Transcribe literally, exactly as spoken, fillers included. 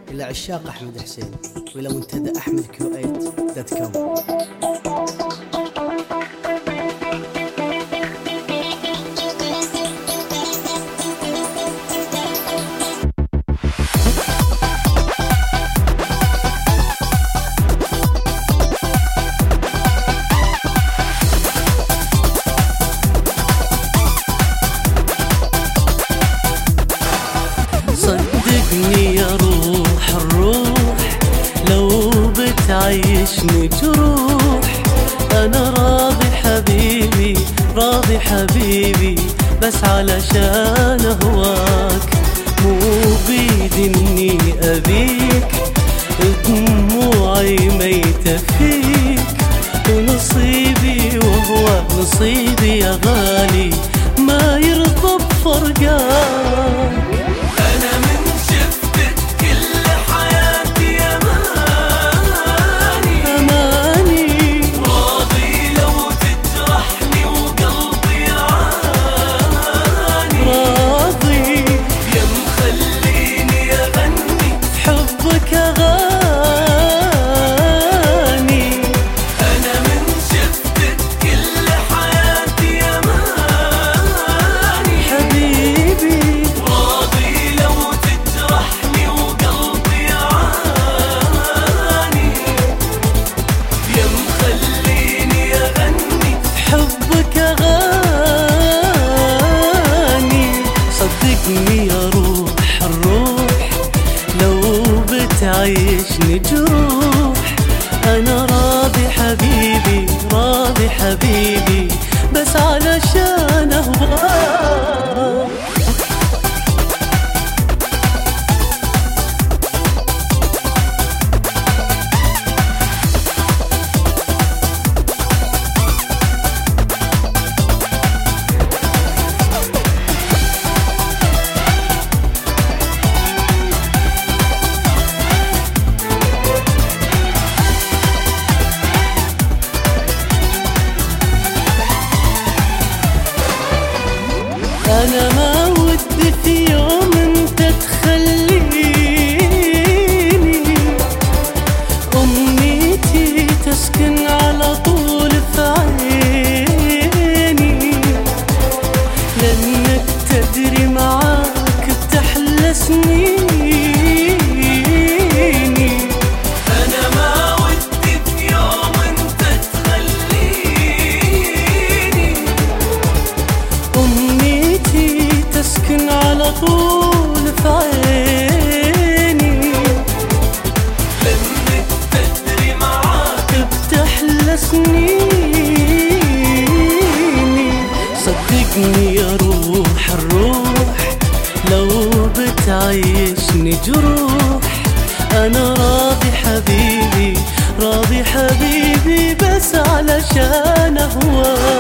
إلى عشاق أحمد حسين وإلى منتدى أحمد كويت دوت كوم. صدقني يا روح الروح لو بتعيشني جروح، أنا راضي حبيبي راضي حبيبي بس علشان أهواك، مو بيدي إني أبيك دموعي ميتة فيك، ونصيبي وهو نصيبي يا غالي ما يرضى بفرقاك. صدقني يا روح الروح لو بتعيشني جروح، أنا راضي حبيبي راضي حبيبي بس علشان أهواك. أنا ما ودي في يوم أنت تخليني، أمنيتي تسكن على طول في عيني، لأنك تدري معاك بتحلى سنيني. تسكن على طول في عيني، لأنك تدري معاك بتحلى سنيني. صدقني يا روح الروح لو بتعيشني جروح، أنا راضي حبيبي راضي حبيبي بس علشان أهواك.